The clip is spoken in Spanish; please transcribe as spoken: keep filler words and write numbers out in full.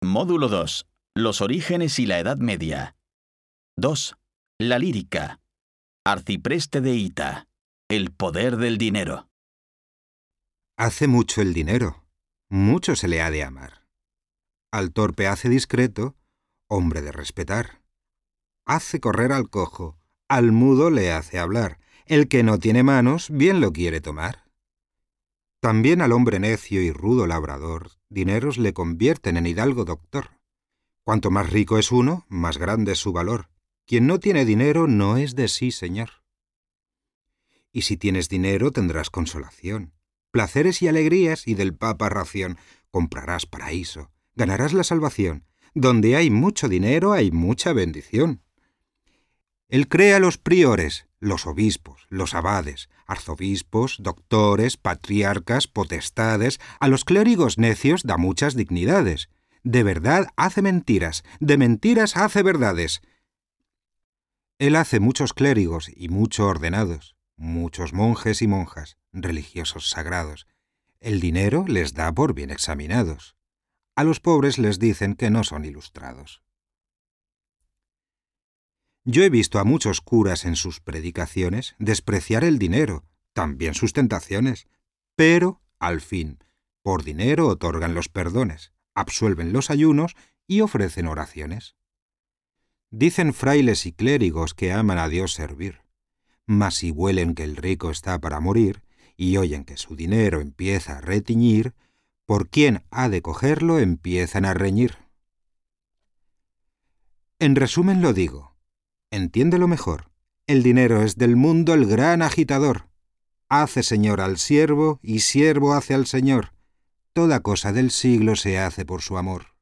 Módulo dos. Los orígenes y la Edad Media. dos. La lírica. Arcipreste de Hita. El poder del dinero. Hace mucho el dinero, mucho se le ha de amar. Al torpe hace discreto, hombre de respetar. Hace correr al cojo, al mudo le hace hablar. El que no tiene manos, bien lo quiere tomar. También al hombre necio y rudo labrador, dineros le convierten en hidalgo doctor. Cuanto más rico es uno, más grande es su valor. Quien no tiene dinero no es de sí señor. Y si tienes dinero tendrás consolación, placeres y alegrías y del papa ración. Comprarás paraíso, ganarás la salvación. Donde hay mucho dinero hay mucha bendición. Él crea los priores, los obispos, los abades, arzobispos, doctores, patriarcas, potestades. A los clérigos necios da muchas dignidades. De verdad hace mentiras, de mentiras hace verdades. Él hace muchos clérigos y mucho ordenados, muchos monjes y monjas, religiosos sagrados. El dinero les da por bien examinados. A los pobres les dicen que no son ilustrados. Yo he visto a muchos curas en sus predicaciones despreciar el dinero, también sus tentaciones, pero, al fin, por dinero otorgan los perdones, absuelven los ayunos y ofrecen oraciones. Dicen frailes y clérigos que aman a Dios servir, mas si huelen que el rico está para morir y oyen que su dinero empieza a retiñir, por quién ha de cogerlo empiezan a reñir. En resumen lo digo, entiéndelo mejor, el dinero es del mundo el gran agitador. Hace señor al siervo y siervo hace al señor. Toda cosa del siglo se hace por su amor.